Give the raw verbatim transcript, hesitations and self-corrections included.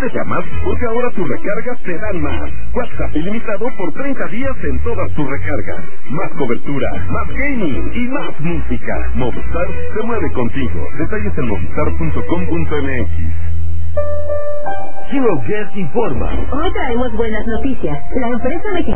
puedes llamar porque ahora tus recargas te dan más. WhatsApp ilimitado por treinta días en todas tus recargas. Más cobertura, más gaming y más música. Movistar se mueve contigo. Detalles en movistar punto com punto m x. Hero Guest informa. Hoy traemos buenas noticias. La empresa mexicana